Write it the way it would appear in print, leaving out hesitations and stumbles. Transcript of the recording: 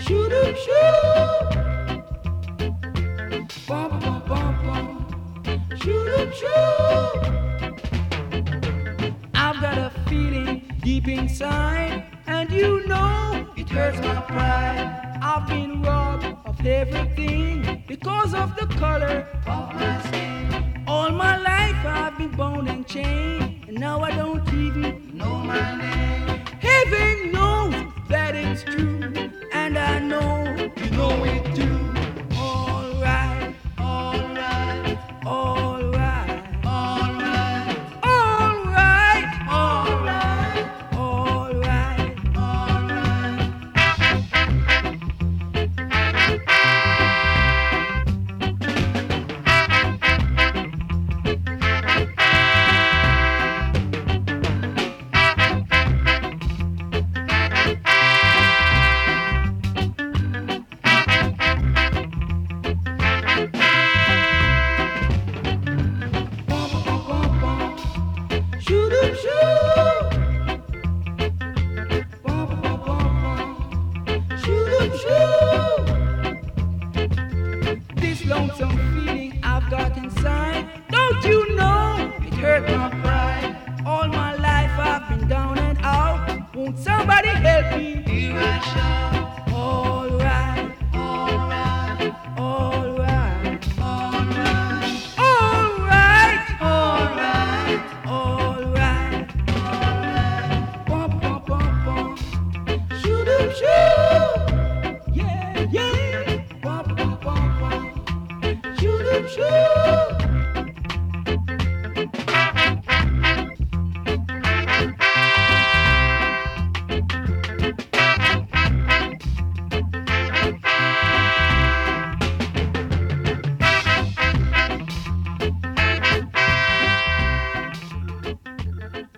Shoot up, shoot. Bum, bum, bum, bum. Shoot up, shoot. I've got a feeling deep inside, and you know it hurts my pride. I've been robbed of everything because of the color of my skin. All my life I've been bound and chained, and now I don't even know my name. Heaven knows that it's true, and I know you know it too. All right, all right, all right, all right, all right, all right, all right, all right. Shoot up, shoot. Bum, bum, bum, bum. Shoot up, shoot. This lonesome feeling I've got inside, don't you know it hurt my pride? All my life I've been down and out. Won't somebody help me? Here I shout. All right, all right, all right, all right, all right, all right, all right, all right. Bum, bum, bum, bum. Shoot up, shoot. Yeah, yeah. Bum, bum, bum, bum. Shoot up, shoot.